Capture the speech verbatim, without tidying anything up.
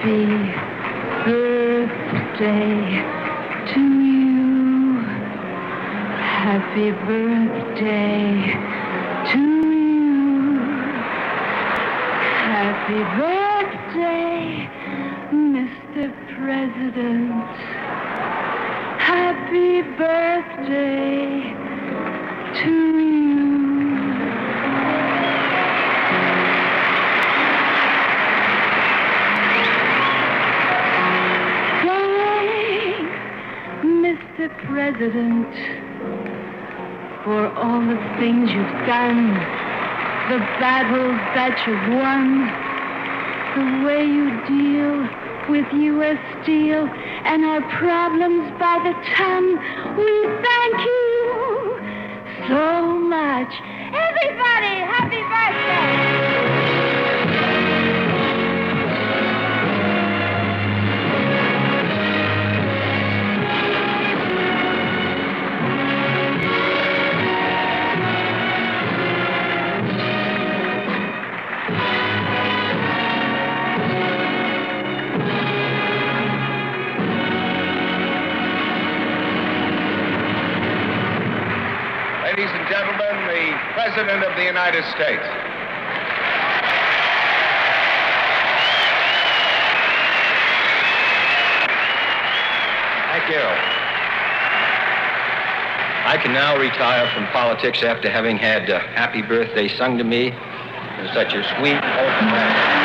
Happy birthday to you. Happy birthday to you. Happy birthday, Mister President. Happy birthday to you. Mister President, for all the things you've done, the battles that you've won, the way you deal with U S Steel and our problems by the ton. We thank you so much. Everybody, happy birthday! Ladies and gentlemen, the President of the United States. Thank you. I can now retire from politics after having had uh, Happy Birthday sung to me in such a sweet, open manner.